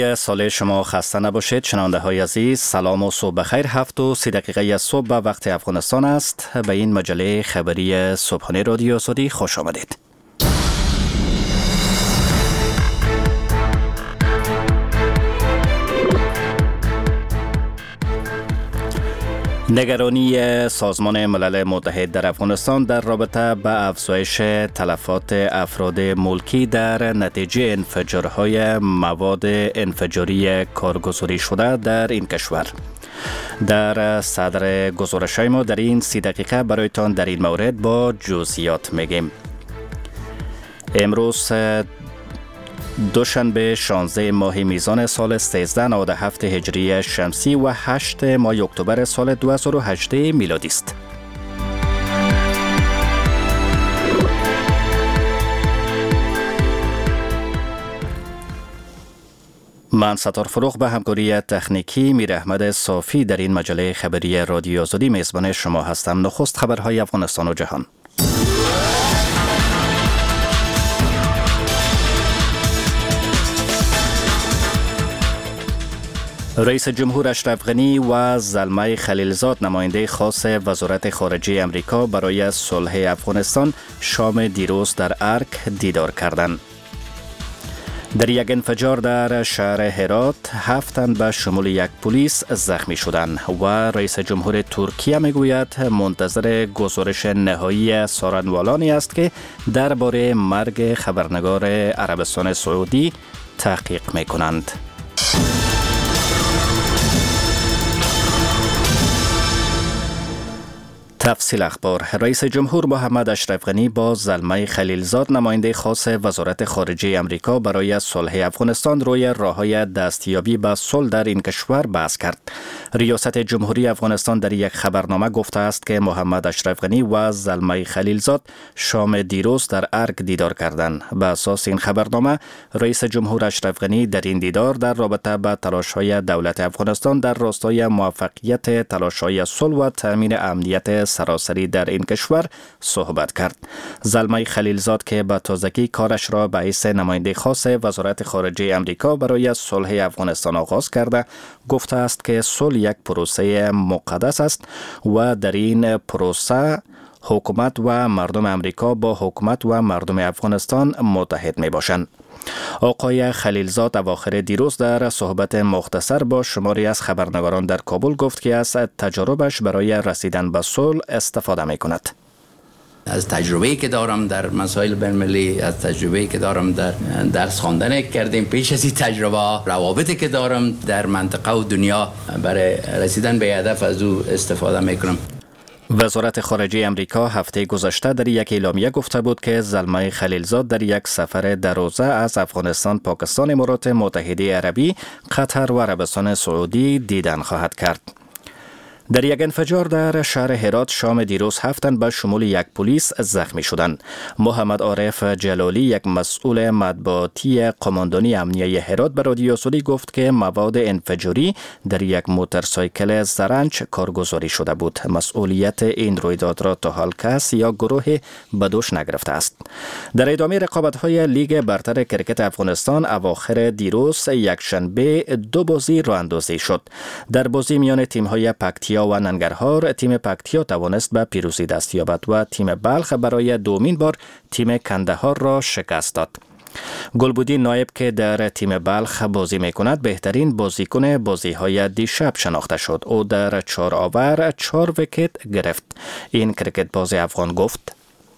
سال شما خسته نباشید. شنونده های عزیز، سلام و صبح بخیر. 7:30 صبح به وقت افغانستان است. به این مجله خبری صبحانه رادیو آزادی خوش آمدید. نگرانی سازمان ملل متحد در افغانستان در رابطه به افزایش تلفات افراد ملکی در نتیجه انفجارهای مواد انفجاری کارگزاری شده در این کشور. در صدر گزارش‌های ما در این 30 دقیقه برایتان در این مورد با جزئیات میگیم. امروز دوشنبه 16 ماه میزان سال 1397 هجری شمسی و 8 ماه اکتبر سال 2018 میلادی است. من ستار فروغ به همکاری تکنیکی میر احمد صافی در این مجله خبری رادیو آزادی میزبان شما هستم. نخست خبرهای افغانستان و جهان. رئیس جمهور اشرف غنی و زلمه خلیلزاد نماینده خاص وزارت خارجه امریکا برای صلح افغانستان شام دیروز در ارک دیدار کردند. در یک انفجار در شهر هرات 7 تن به شمول یک پلیس زخمی شدند و رئیس جمهور ترکیه میگوید منتظر گزارش نهایی سارنوالانی است که درباره مرگ خبرنگار عربستان سعودی تحقیق میکنند. تفصیل اخبار. رئیس جمهور محمد اشرف غنی با زلمه خلیلزاد نماینده خاص وزارت خارجه امریکا برای صلح افغانستان روی راه‌های دستیابی به صلح در این کشور بحث کرد. ریاست جمهوری افغانستان در یک خبرنامه گفته است که محمد اشرف غنی و زلمه خلیلزاد شام دیروز در ارک دیدار کردند. به اساس این خبرنامه رئیس جمهور اشرف غنی در این دیدار در رابطه با تلاش‌های دولت افغانستان در راستای موفقیت تلاش‌های صلح و تامین امنیت سراسری در این کشور صحبت کرد. زلمه خلیلزاد که به تازگی کارش را به حیث نماینده خاص وزارت خارجه امریکا برای صلح افغانستان آغاز کرده، گفته است که صلح یک پروسه مقدس است و در این پروسه حکومت و مردم امریکا با حکومت و مردم افغانستان متحد می باشند. آقای خلیلزاد اواخر دیروز در صحبت مختصر با شماری از خبرنگاران در کابل گفت که از تجربهش برای رسیدن به صلح استفاده می کند. از تجربه‌ای که دارم در مسائل بین‌المللی، از تجربه‌ای که دارم در درس خواندن کردیم، پیش از این تجربه روابطی که دارم در منطقه و دنیا برای رسیدن به هدف از او استفاده میکنم. وزارت خارجه امریکا هفته گذشته در یک اعلامیه گفته بود که زلمه خلیلزاد در یک سفر دروازه از افغانستان، پاکستان، امارات متحده عربی، قطر و عربستان سعودی دیدن خواهد کرد. در یک انفجار در شهر هرات شام دیروز 7 تن به شمول یک پلیس زخمی شدند. محمد عارف جلالی، یک مسئول مطبوعاتی قماندانی امنیه هرات، به رادیو آزادی گفت که مواد انفجاری در یک موتورسایکل زرنج کارگزاری شده بود. مسئولیت این رویداد را تا حال کس یا گروه به دوش نگرفته است. در ادامه رقابت‌های لیگ برتر کرکت افغانستان اواخر دیروز یکشنبه 2 بازی راه اندازی شد. در بازی میان تیم‌های پکتیا و ننگرهار، تیم پکتیا توانست به پیروزی دست یابد و تیم بلخ برای دومین بار تیم کندهار را شکست داد. گلبودین نایب که در تیم بلخ بازی میکند بهترین بازیکن بازی‌های دیشب شناخته شد. او در 4 آور 4 ویکت گرفت. این کرکت باز افغان گفت: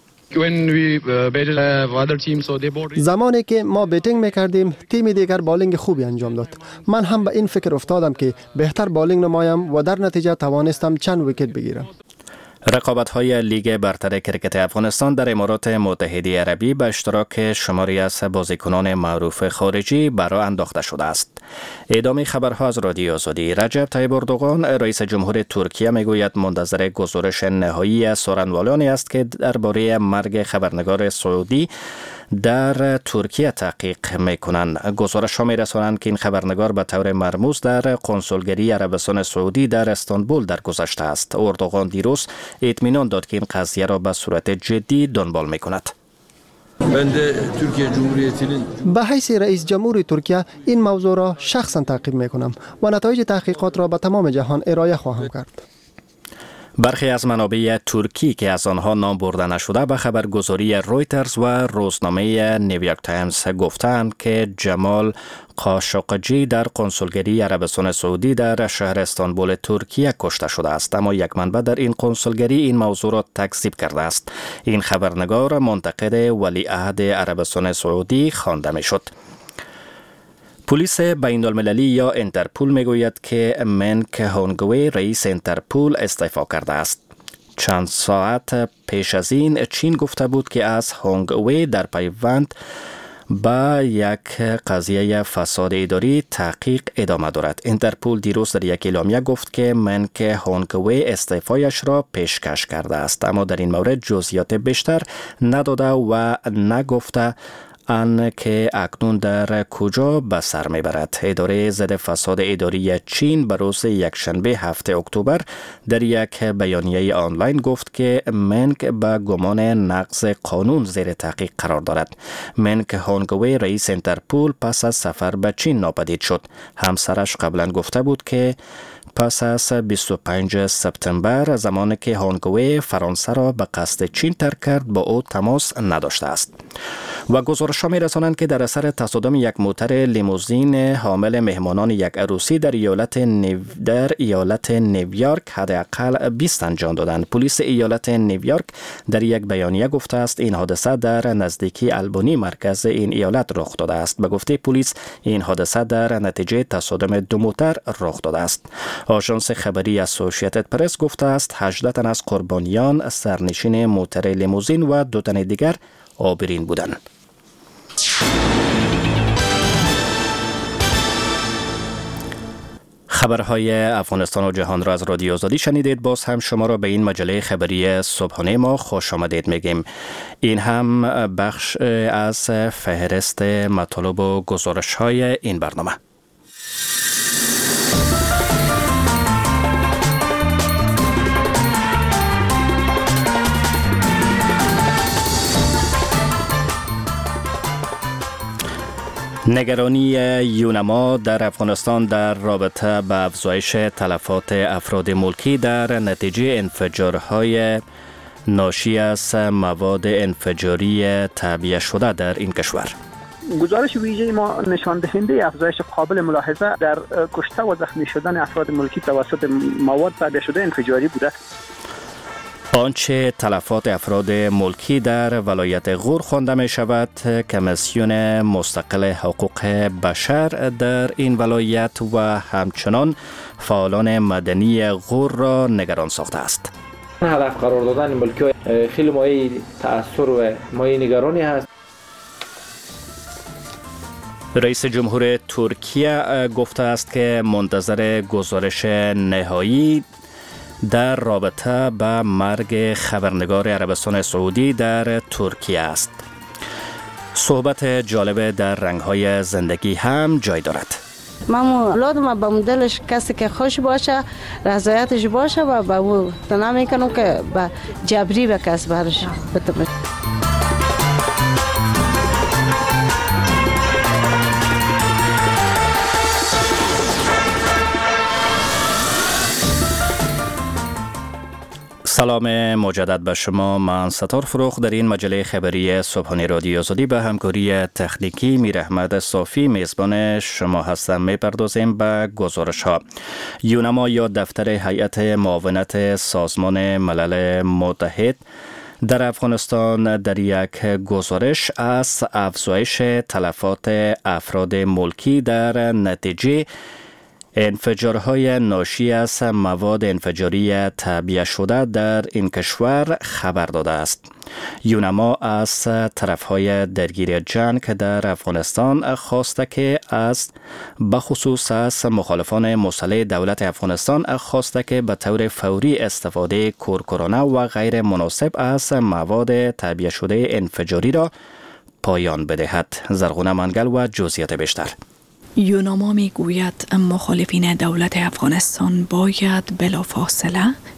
زمانی که ما بیتینگ میکردیم تیم دیگر بالینگ خوبی انجام داد. من هم به این فکر افتادم که بهتر بالینگ نمایم و در نتیجه توانستم چند ویکت بگیرم. رقابت‌های لیگ برتر کرکت افغانستان در امارات متحده عربی به اشتراک شماری از بازیکنان معروف خارجی برای انداخته شده است. ادامه خبرها از رادیو آزادی. رجب طیب اردوغان رئیس جمهور ترکیه میگوید منتظر گزارش نهایی سارنوالانی است که درباره مرگ خبرنگار سعودی در ترکیه تحقیق میکنند. گزارش ها میرسانند که این خبرنگار به طور مرموز در قنسولگری عربستان سعودی در استانبول درگذشته است. اردوغان دیروز اطمینان داد که این قضیه را به صورت جدی دنبال میکند. به حیث رئیس جمهور ترکیه این موضوع را شخصا تعقیب میکنم و نتایج تحقیقات را به تمام جهان ارائه خواهم کرد. برخی از منابع ترکی که از آنها نام برده نشده به خبرگزاری رویترز و روزنامه نیویورک تایمز گفتند که جمال قاشقجی در کنسولگری عربستان سعودی در شهر استانبول ترکیه کشته شده است، اما یک منبع در این کنسولگری این موضوع را تکذیب کرده است. این خبرنگار منتقد ولیعهد عربستان سعودی خوانده میشد. پلیس بین المللی یا انترپول میگوید که منک هونگوی رئیس انترپول استعفا کرده است. چند ساعت پیش از این چین گفته بود که از هونگوی در پیوند با یک قضیه فساد اداری تحقیق ادامه دارد. انترپول دیروز در یک اعلامیه گفت که منک هونگوی استعفایش را پیشکش کرده است، اما در این مورد جزئیات بیشتر نداده و نگفته که اکنون در کجا به سر میبرد. اداره ضد فساد اداری چین به روز یکشنبه 7 اکتبر در یک بیانیه آنلاین گفت که منک به گمان نقض قانون زیر تحقیق قرار دارد. منک هونگوی رئیس انترپول پس از سفر به چین ناپدید شد. همسرش قبلا گفته بود که پس از 25 سپتامبر زمانی که هونگوی فرانسه را به قصد چین ترک کرد با او تماس نداشته است. و گزارش‌ها می‌رسانند که در اثر تصادم یک موتر لیموزین حامل مهمانان یک عروسی در ایالت نیویورک حداقل 20 تن جان دادند. پلیس ایالت نیویورک در یک بیانیه گفته است این حادثه در نزدیکی البانی مرکز این ایالت رخ داده است. به گفته پلیس این حادثه در نتیجه تصادم دو موتر رخ داده است. آژانس خبری اسوسییتد پرس گفته است 18 تن از قربانیان سرنشین موتر لیموزین و 2 تن دیگر آبرین بودند. خبرهای افغانستان و جهان را از رادیو آزادی شنیدید. باز هم شما را به این مجله خبری صبحانه ما خوش آمدید میگیم. این هم بخش از فهرست مطالب و گزارش‌های این برنامه. نگرانی یونما در افغانستان در رابطه به افزایش تلفات افراد ملکی در نتیجه انفجارهای ناشی از مواد انفجاری تعبیه شده در این کشور. گزارش ویژه ما نشان دهنده افزایش قابل ملاحظه در کشته و زخمی شدن افراد ملکی توسط مواد تعبیه شده انفجاری بوده. آنچه تلفات افراد ملکی در ولایت غور خوانده می شود، کمیسیون مستقل حقوق بشر در این ولایت و همچنان فعالان مدنی غور را نگران ساخته است. هدف قرار دادن ملکی خیلی مایه تأثیر و مایه نگرانی هست. رئیس جمهور ترکیه گفته است که منتظر گزارش نهایی در رابطه به مرگ خبرنگار عربستان سعودی در ترکیه است. صحبت جالب در رنگ‌های زندگی هم جای دارد. من اولادم به مدلش کسی که خوش باشه رضایتش باشه و به او نمیکنم که به جبری به کس برش بتونه. سلام مجدد به شما. من ستار فروخ در این مجله خبری صبحانه رادیو آزادی به همکاری تکنیکی میر احمد صافی میزبان شما هستم. میپردازیم به گزارش ها. یونما یا دفتر هیئت معاونت سازمان ملل متحد در افغانستان در یک گزارش از افزایش تلفات افراد ملکی در نتیجه انفجارهای ناشی از مواد انفجاری تعبیه شده در این کشور خبر داده است. یونما از طرفهای درگیر جنگ در افغانستان خواسته که بخصوص از مخالفان مسلح دولت افغانستان خواسته که به طور فوری استفاده کورکورانه و غیر مناسب از مواد تعبیه شده انفجاری را پایان بدهد. زرغونه منگل و جزئیات بیشتر. یونما می گوید مخالفین دولت افغانستان باید بلافاصله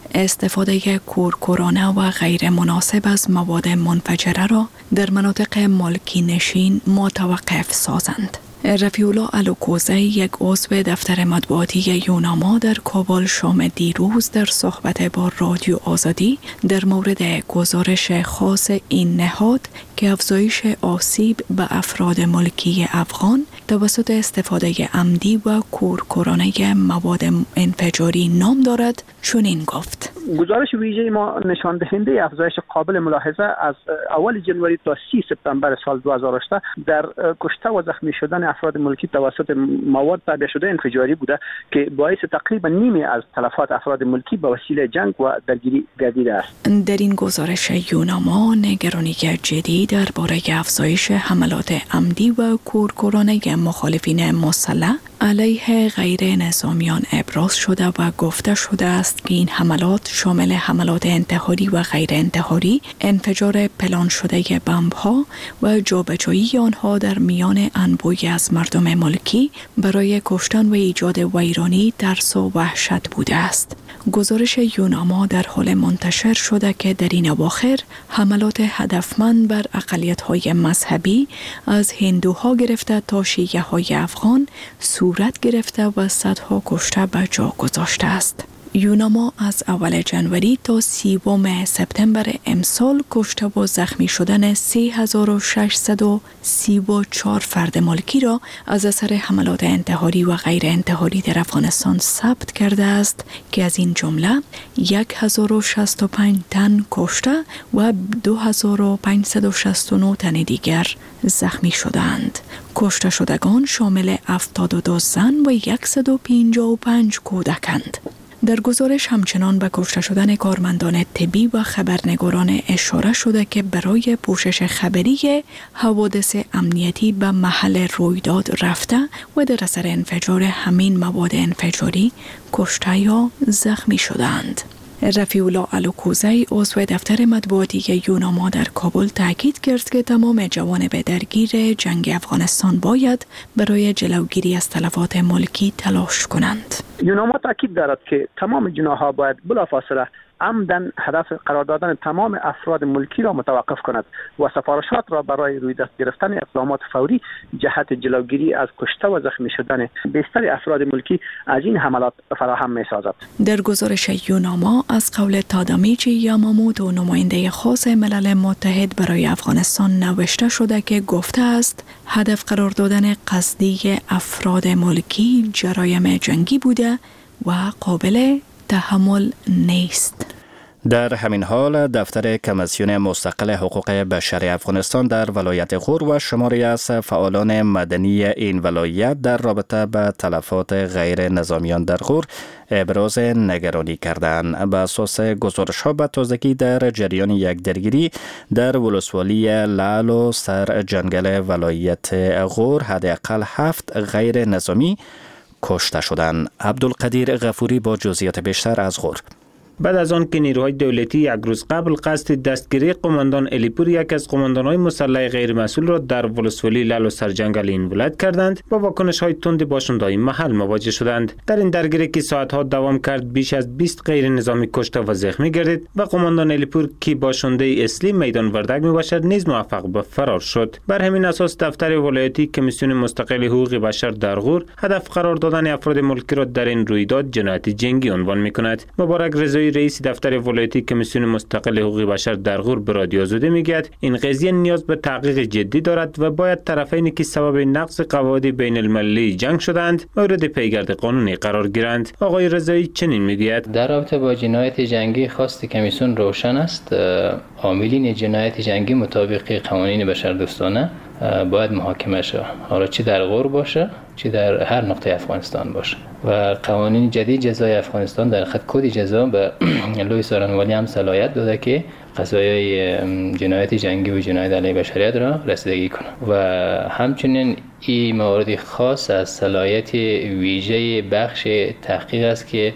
استفاده کورکورانه و غیر مناسب از مواد منفجره را در مناطق مالکی نشین متوقف سازند. رفیع الله الوکوزی، یک عضو دفتر مطبوعاتی یوناما در کابل، شام دیروز در صحبت با رادیو آزادی در مورد گزارش خاص این نهاد که افزایش آسیب به افراد ملکی افغان توسط استفاده عمدی و کورکورانه مواد انفجاری نام دارد چنین گفت: گزارش ویژه ما نشان دهنده افزایش قابل ملاحظه از اول جنوری تا 30 سپتامبر سال 2018 در کشته و زخمی شدن افراد ملکی توسط مواد تابع شده انفجاری بوده که باعث تقریبا نیمی از تلفات افراد ملکی به وسیله جنگ و درگیری گردیده است. در این گزارش یوناما نگرانی جدی درباره افزایش حملات عمدی و کورکورانه مخالفین مسلح علیه غیر نظامیان ابراز شده و گفته شده است که این حملات شامل حملات انتحاری و غیر انتحاری، انفجار پلان شده بمب‌ها و جابجایی آنها در میان انبوهی از مردم ملکی برای کشتن و ایجاد ویرانی، ترس و وحشت بوده است. گزارش یوناما در حال منتشر شده که در این اواخر حملات هدفمند بر اقلیت‌های مذهبی از هندوها گرفته تا شیعه‌های افغان صورت گرفته و صدها کشته به جا گذاشته است. یوناما از اول جنوری تا 30 سپتامبر امسال کشته و زخمی شدن 3634 فرد ملکی را از اثر حملات انتحاری و غیر انتحاری در افغانستان ثبت کرده است که از این جمله 1065 تن کشته و 2569 تن دیگر زخمی شدند. کشته شدگان شامل 72 زن و 155 کودکند. در گزارش همچنان به کشته شدن کارمندان طبی و خبرنگاران اشاره شده که برای پوشش خبری حوادث امنیتی به محل رویداد رفته و در اثر انفجار همین مواد انفجاری کشته یا زخمی شدند. رفیع الله الوکوزی، عضو دفتر مطبوعاتی یوناما در کابل، تاکید کرد که تمام جوانب درگیر جنگ افغانستان باید برای جلوگیری از تلفات ملکی تلاش کنند. یوناما تاکید دارد که تمام جناح‌ها باید بلافاصله عمدن هدف قرار دادن تمام افراد ملکی را متوقف کند و سفارشات را برای روی دست گرفتن اقدامات فوری جهت جلوگیری از کشته و زخمی شدن بیشتر افراد ملکی از این حملات فراهم می‌سازد. در گزارش یوناما از قول تادامیچی یاماموتو، نماینده خاص ملل متحد برای افغانستان، نوشته شده که گفته است هدف قرار دادن قصدی افراد ملکی جرایم جنگی بوده و قابل تحمل نیست. در همین حال دفتر کمیسیون مستقل حقوق بشر افغانستان در ولایت غور و شماری از فعالان مدنی این ولایت در رابطه با تلفات غیر نظامیان در غور ابراز نگرانی کردند. بر اساس گزارش‌ها به تازگی در جریان یک درگیری در ولسوالی لعل و سر جنگل ولایت غور حداقل 7 غیر نظامی کشته شدند. عبدالقدیر غفوری با جزئیات بیشتر از غور. بعد از آن که نیروهای دولتی یک روز قبل قصد دستگیری قماندان الیپور، یک از قماندان‌های مسلح غیر مسئول را در ولسوالی لعل و سرجنگل این ولایت کردند، با واکنش‌های تند باشنده‌های محل مواجه شدند. در این درگیری که ساعت‌ها دوام کرد، بیش از 20 غیر نظامی کشته و زخمی گردید و قماندان الیپور که باشنده اصلی میدان وردک میباشد نیز موفق به فرار شد. بر همین اساس دفتر ولایتی کمیسیون مستقل حقوق بشر در غور هدف قرار دادن افراد ملکی را در این رویداد جنایت جنگی عنوان می‌کند. مبارک رضایی، رئیس دفتر ولایتی کمیسیون مستقل حقوق بشر در غور، به رادیو آزادی میگوید این قضیه نیاز به تحقیق جدی دارد و باید طرفینی که سبب نقض قواعد بین المللی جنگ شدند مورد پیگرد قانونی قرار گیرند. آقای رضایی چنین میگوید: در رابطه با جنایت جنگی خواست کمیسیون روشن است. عاملین جنایت جنگی مطابق قوانین بشردوستانه باید محاکمه شود، حالا چه در غور باشه چه در هر نقطه افغانستان باشه. و قوانین جدید جزای افغانستان در خط کد جزا به لوی سارنوالی هم صلاحیت داده که قضایای جنایت جنگی و جنایت علیه بشریت را رسیدگی کنه و همچنین این موارد خاص از صلاحیت ویژه بخش تحقیق است که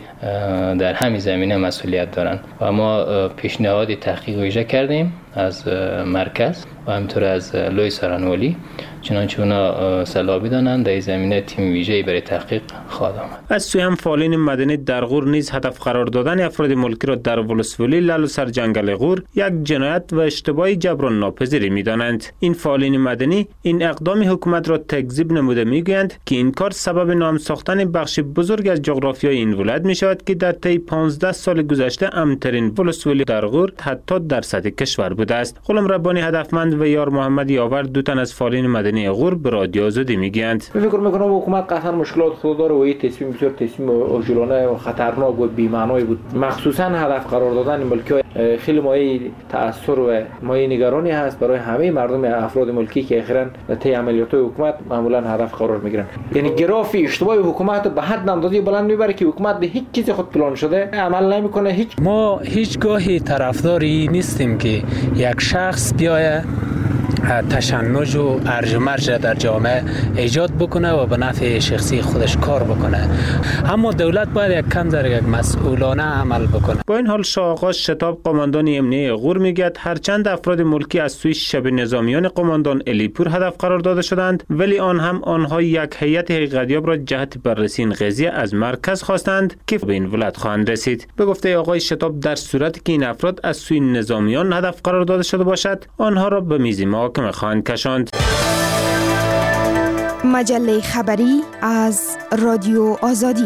در همین زمینه مسئولیت دارند و ما پیشنهاد تحقیق ویژه کردیم از مرکز و همینطور از لوی سارنوالی، چنانچه اونا صلاح بدانند در زمینه تیم ویژه‌ای برای تحقیق خواهد آمد. از سوی هم فعالین مدنی در غور نیز هدف قرار دادن افراد ملکی را در ولسوالی لالو سر جنگل غور یک جنایت و اشتباه جبران ناپذیری می‌دانند. این فعالین مدنی این اقدام حکومت را تکذیب نموده می‌گویند که این کار سبب نام ساختن بخش بزرگ از جغرافیای این ولایت می‌شود که در طی 15 سال گذشته امن‌ترین ولسوالی در غور حتی در سطح کشور بوده است. غلام ربانی هدفمند و یار محمد یاور دو تن از فعالین مدنی غور به رادیو آزادی میگویند. فکر می‌کنم حکومت قطعا مشکلات خود داره و این تصمیم بسیار تصمیم عاجلانه و خطرناک و بی‌معنی بود. مخصوصا هدف قرار دادن ملکی خیلی مایه تأثیر و مایه نگرانی هست برای همه مردم افراد ملکی که اخیراً طی عملیات حکومت معمولا هدف قرار میگیرن. یعنی گراف اشتباه حکومت به حد اندازه بلند میبره که حکومت به هیچ چیزی خود پلان شده عمل نمیکنه. ما هیچگاهی طرفداری نیستیم که یک شخص بیاید تشنج و ارج و مرج در جامعه ایجاد بکنه و به نفع شخصی خودش کار بکنه، اما دولت باید یک کم در یک مسئولانه عمل بکنه. با این حال شاه آقا شتاب قماندان امنیه غور میگوید هرچند افراد ملکی از سوی شب نظامیان قماندان الیپور هدف قرار داده شدند، ولی آنها یک هیئت حقیقتیاب را جهت بررسی این قضیه از مرکز خواستند که به این ولایت خواهند رسید. به گفته آقای شتاب در صورتی که این افراد از سوی نظامیان هدف قرار داده شده باشد، آنها را به میز محاکمه خواهند کشاند. مجله خبری از رادیو آزادی.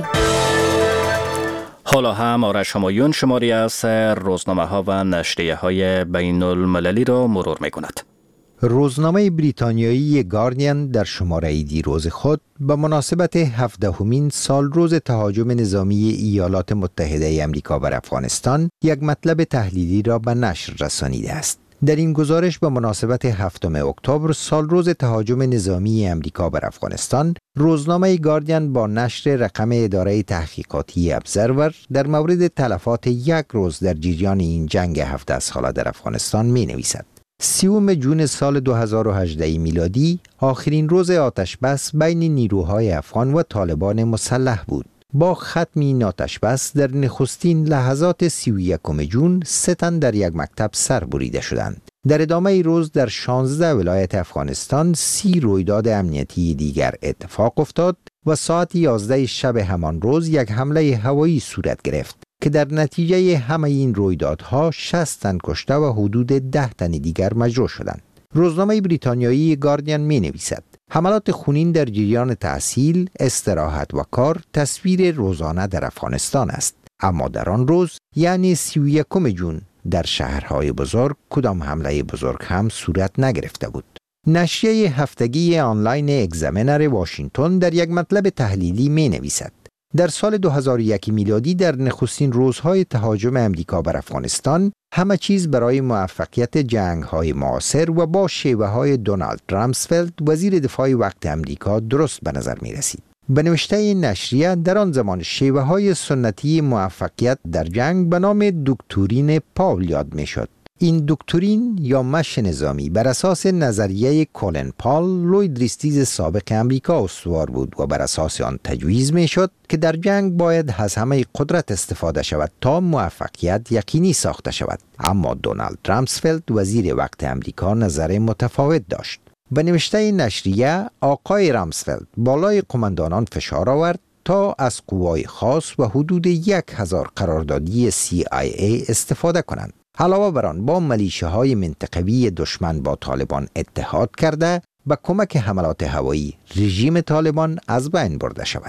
حالا هم آرش همایون شماری از روزنامه‌ها و نشریه‌های بین المللی را مرور می‌کند. روزنامه بریتانیایی گاردین در شماره دیروز خود به مناسبت 17مین سالروز تهاجم نظامی ایالات متحده آمریکا بر افغانستان یک مطلب تحلیلی را به نشر رسانیده است. در این گزارش به مناسبت 7 اکتبر سالروز تهاجم نظامی آمریکا بر افغانستان، روزنامه گاردین با نشر رقم اداره تحقیقاتی ابزرور در مورد تلفات یک روز در جریان این جنگ 17 ساله در افغانستان می نویسد. 30 جون سال 2018 میلادی آخرین روز آتش بس بین نیروهای افغان و طالبان مسلح بود. با ختم این آتش بس در نخستین لحظات 31 جون 3 تن در یک مکتب سر بریده شدند. در ادامه روز در 16 ولایت افغانستان 30 رویداد امنیتی دیگر اتفاق افتاد و ساعت 11 شب همان روز یک حمله هوایی صورت گرفت که در نتیجه همه این رویدادها 60 تن کشته و حدود 10 تن دیگر مجروح شدند. روزنامه بریتانیایی گاردین می نویسد حملات خونین در جریان تحصیل، استراحت و کار تصویر روزانه در افغانستان است، اما در آن روز یعنی 31 جون در شهرهای بزرگ کدام حمله بزرگ هم صورت نگرفته بود. نشریه هفتگی آنلاین اگزامینر واشنگتن در یک مطلب تحلیلی می نویسد در سال 2001 میلادی در نخستین روزهای تهاجم امریکا بر افغانستان همه چیز برای موفقیت جنگ‌های معاصر و با شیوه‌های دونالد رامسفلد وزیر دفاع وقت امریکا درست به نظر می رسید. به نوشته نشریه در آن زمان شیوه‌های سنتی موفقیت در جنگ به نام دکترین پاول یاد می شد. این دکترین یا مشق نظامی بر اساس نظریه کولن پال لوید ریستیز سابق امریکا استوار بود و بر اساس آن تجویز می شد که در جنگ باید از همه قدرت استفاده شود تا موفقیت یقینی ساخته شود. اما دونالد رامسفلد وزیر وقت امریکا نظر متفاوت داشت. به نوشته نشریه آقای رامسفلد بالای قماندانان فشار آورد تا از قوای خاص و حدود 1000 قراردادی CIA استفاده کنند. علاوه بر آن با ملیشه‌های منطقوی دشمن با طالبان اتحاد کرده به کمک حملات هوایی رژیم طالبان از بین برده شود.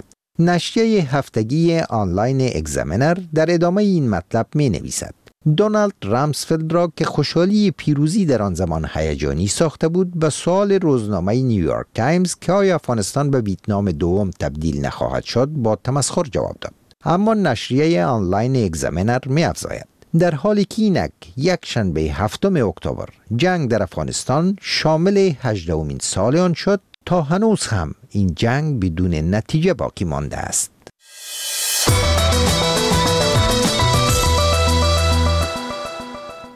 نشریه هفتگی آنلاین اگزامینر در ادامه این مطلب می نویسد دونالد رامسفلد را که خوشحالی پیروزی در آن زمان هیجانی ساخته بود به سوال روزنامه نیویورک تایمز که آیا افغانستان به ویتنام دوم تبدیل نخواهد شد با تمسخر جواب داد. اما نشریه آنلاین اگزامینر می افزاید در حالی که اینک یک شنبه 7 اکتبر جنگ در افغانستان شامل 18مین سال آن شد، تا هنوز هم این جنگ بدون نتیجه باقی مانده است.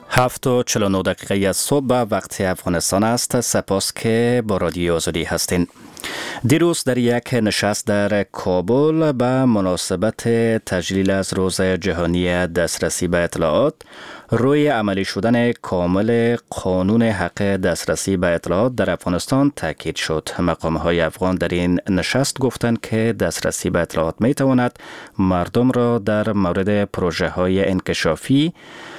7:49 صبح به وقت افغانستان است. سپاس که با رادیو آزادی هستین. دیروز در یک نشست در کابل به مناسبت تجلیل از روز جهانی دسترسی به اطلاعات روی عملی شدن کامل قانون حق دسترسی به اطلاعات در افغانستان تاکید شد. مقام‌های افغان در این نشست گفتند که دسترسی به اطلاعات می‌تواند مردم را در مورد پروژه‌های انکشافی،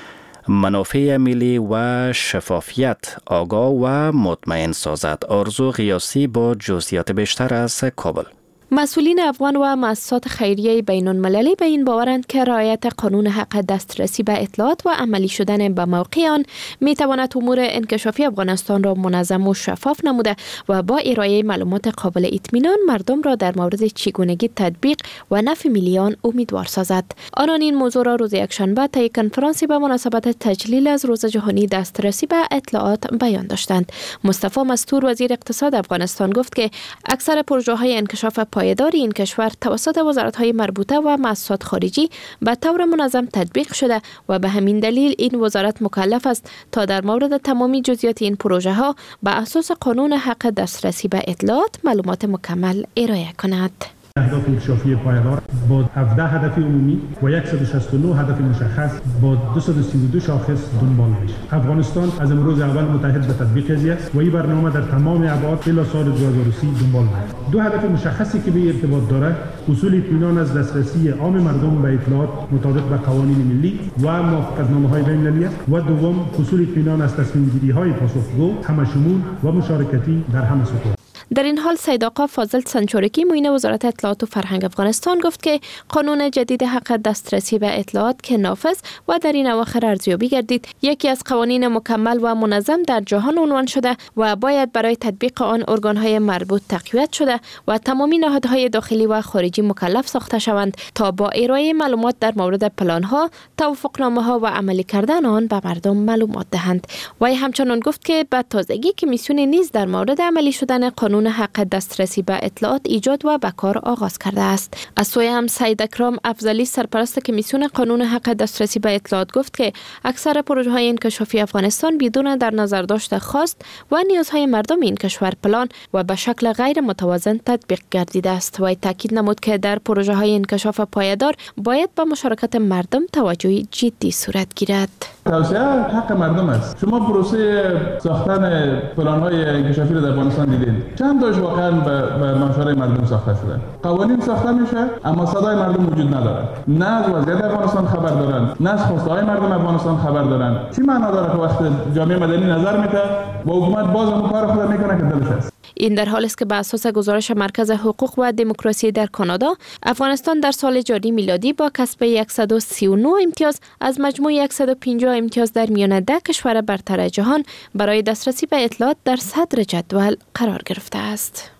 منافع ملی و شفافیت آگاه و مطمئن سازد. آرزو قیاسی با جزئیات بیشتر از کابل. مسئولین افغان و مؤسسات خیریه بین المللی به این باورند که رعایت قانون حق دسترسی به اطلاعات و عملی شدن به موقع آن می تواند امور انکشافی افغانستان را منظم و شفاف نموده و با ارائه معلومات قابل اطمینان مردم را در مورد چگونگی تطبیق و نفع ملی آن امیدوار سازد. آنان این موضوع را روز یکشنبه طی کنفرانسی به مناسبت تجلیل از روز جهانی دسترسی به اطلاعات بیان داشتند. مصطفی مستور وزیر اقتصاد افغانستان گفت که اکثر پروژه‌های انکشاف پایدار این کشور توسط وزارت‌های مربوطه و مؤسسات خارجی به طور منظم تطبیق شده و به همین دلیل این وزارت مکلف است تا در مورد تمامی جزئیات این پروژه‌ها به اساس قانون حق دسترسی به اطلاعات معلومات مکمل ارائه کند. اهداف انکشافی پایدار با 17 هدف عمومی و 169 هدف مشخص با 232 شاخص دنبال میشه. افغانستان از امروز اول متحد به تطبیق قضیه است و این برنامه در تمام ابعاد الی سال 2030 دنبال میشه. دو هدف مشخصی که به ارتباط داره، حصول اطمینان از دسترسی عام مردم به اطلاعات مطابق به قوانین ملی و موافقتنامه‌های بین‌المللی و دوم حصول اطمینان از تصمیم‌گیری‌های پاسخگو، همشمول و مشارکتی در همه سطوح. در این حال سید آقا فاضل سنچورکی معین وزارت اطلاعات و فرهنگ افغانستان گفت که قانون جدید حق دسترسی به اطلاعات که نافذ و در این اواخر ارزیابی گردید یکی از قوانین مکمل و منظم در جهان عنوان شده و باید برای تطبیق آن ارگان‌های مربوط تقویت شده و تمامی نهادهای داخلی و خارجی مکلف ساخته شوند تا با ارائه معلومات در مورد پلان‌ها، توافقنامه‌ها و عملی کردن آن به مردم معلومات دهند. و همچنین گفت که به تازگی کمیسیون نیز در مورد عملی شدن قانون حق دسترسی به اطلاعات ایجاد و به کار آغاز کرده است. از سوی هم سید اکرام افضلی سرپرست کمیسیون قانون حق دسترسی به اطلاعات گفت که اکثر پروژه‌های انکشافی افغانستان بدون در نظر داشت خواست و نیازهای مردم این کشور پلان و به شکل غیر متوازن تطبیق گردیده است و تاکید نمود که در پروژه‌های انکشاف پایدار باید به مشارکت مردم توجه جدی صورت گیرد. توسعه حق مردم است. شما پروسه ساختن پلان‌های انکشافی را در افغانستان دیدین. چند تاش واقعا به مشورت مردم ساخته شده. قوانین ساخته میشه اما صدای مردم وجود نداره. نه از وضعیت افغانستان خبر دارن، نه از خواسته‌های مردم افغانستان خبر دارن. چی معنا داره که وقت جامعه مدنی نظر میده و حکومت باز هم کار خود میکنه که دلش است. این در حالی است که بر اساس گزارش مرکز حقوق و دموکراسی در کانادا، افغانستان در سال جاری میلادی با کسب 139 امتیاز از مجموع 150 امتیاز در میان 10 کشور برتر جهان برای دسترسی به اطلاعات در صدر جدول قرار گرفته است.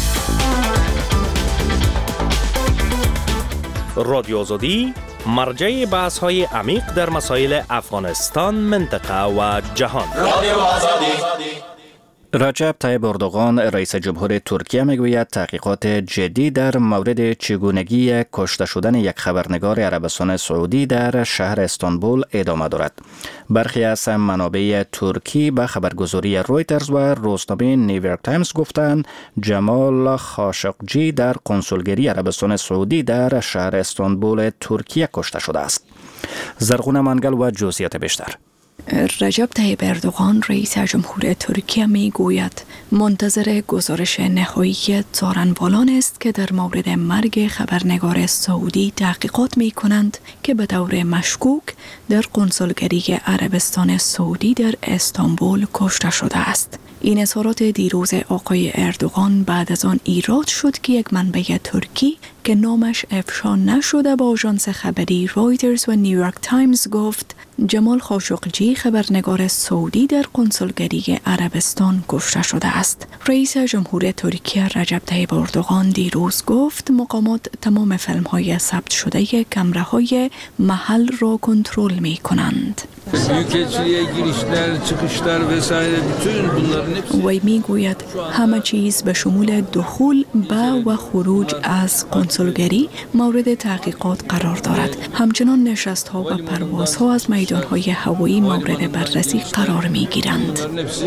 رادیو آزادی مرجع بحث‌های عمیق در مسائل افغانستان، منطقه و جهان. رادیو آزادی. رجب طیب اردوغان رئیس جمهور ترکیه میگوید تحقیقات جدی در مورد چگونگی کشته شدن یک خبرنگار عربستان سعودی در شهر استانبول ادامه دارد. برخی از منابع ترکی به خبرگزاری رویترز و روزنامه نیویورک تایمز گفتند جمال خاشقجی در کنسولگری عربستان سعودی در شهر استانبول ترکیه کشته شده است. زرغون منگل و جزئیات بیشتر. رجب طیب اردوغان رئیس جمهور ترکیه می گوید منتظر گزارش نهایی څارنوالان است که در مورد مرگ خبرنگار سعودی تحقیقات می کنند که به طور مشکوک در کنسولگری عربستان سعودی در استانبول کشته شده است. این اظهارات دیروز آقای اردوغان بعد از آن ایراد شد که یک منبع ترکی که نامش افشا نشده با آژانس خبری رویترز و نیویورک تایمز گفت جمال خاشقجی خبرنگار سعودی در کنسولگری عربستان کشته شده است. رئیس جمهور ترکیه رجب طیب اردوغان دیروز گفت مقامات تمام فیلم‌های ثبت شده کامراهای محل را کنترل می‌کنند. وی میگوید همه چیز به شمول دخول به و خروج از کنسولگری مورد تحقیقات قرار دارد. همچنان نشست ها و پرواز ها از میدان میدانهای هوایی مورد بررسی قرار می گیرند.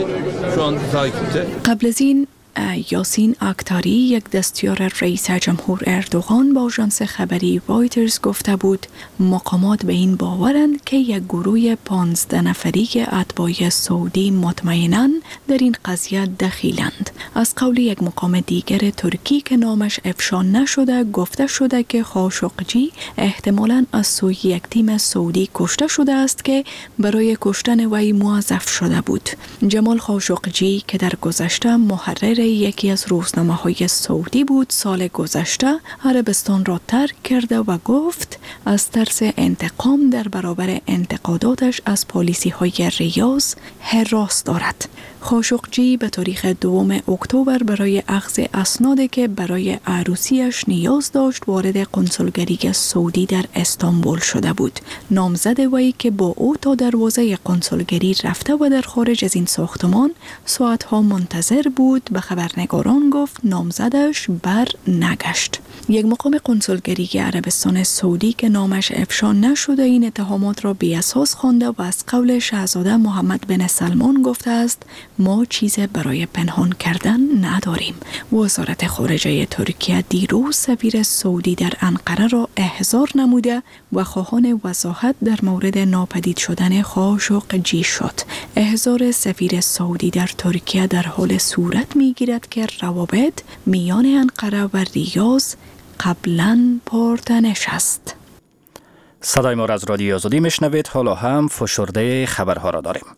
قبل از این یاسین اکتاری، یک دستیار رئیس جمهور اردوغان، با آژانس خبری رایترز گفته بود مقامات به این باورند که یک گروه 15 نفری اتباع سعودی مطمئناً در این قضیه دخیلند. از قول یک مقام دیگر ترکی که نامش افشا نشده گفته شده که خاشقجی احتمالاً از سوی یک تیم سعودی کشته شده است که برای کشتن وی موظف شده بود. جمال خاشقجی که در گذشته محرر یکی از روزنامه‌های سعودی بود، سال گذشته عربستان را ترک کرده و گفت از ترس انتقام در برابر انتقاداتش از پالیسی‌های ریاض هراس دارد. خاشقجی به تاریخ 2 اکتبر برای اخذ اسنادی که برای عروسیش نیاز داشت وارد قنصلگری سعودی در استانبول شده بود. نامزد وی که با او تا دروازه قنصلگری رفته و در خارج از این ساختمان ساعتها منتظر بود، به خبرنگاران گفت نامزدش بر نگشت. یک مقام قنصلگری عربستان سعودی که نامش افشا نشده این اتهامات را بی اساس خوانده و از قول شاهزاده محمد بن سلمان گفته است ما چیز برای پنهان کردن نداریم. وزارت خارجه ترکیه دیروز سفیر سعودی در انقره را احضار نموده و خواهان وضاحت در مورد ناپدید شدن خاشقجی شد. احضار سفیر سعودی در ترکیه در حال صورت می‌گیرد که روابط میان انقره و ریاض قبلاً پرتنش است. صدای ما را از رادیو آزادی میشنوید. حالا هم فشرده خبرها را داریم.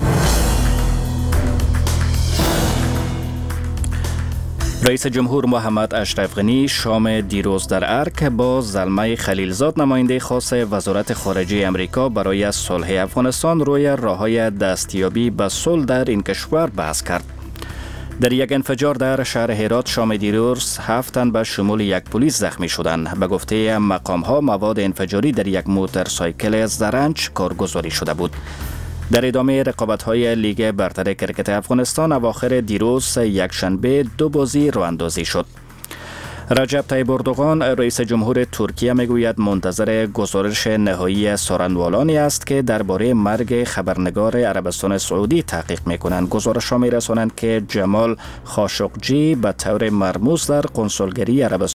رئیس جمهور محمد اشرف غنی شام دیروز در ارک با زلمه خلیلزاد نماینده خاص وزارت خارجه امریکا برای صلح افغانستان روی راه‌های دستیابی به صلح در این کشور بحث کرد. در یک انفجار در شهر هرات شام دیروز 7 تن به شمول یک پلیس زخمی شدند. به گفته مقام‌ها مواد انفجاری در یک موتورسایکل زرنج کارگزاری شده بود. در ادامه رقابت‌های لیگ برتر کرکت افغانستان اواخر دیروز یکشنبه 2 بازی راه‌اندازی شد. رجب طیب اردوغان رئیس جمهور ترکیه میگوید منتظر گزارش نهایی سارنوالانی است که درباره مرگ خبرنگار عربستان سعودی تحقیق میکنند. گزارش‌ها میرسانند که جمال خاشقجی به طور مرموز در قنصلگری عربستان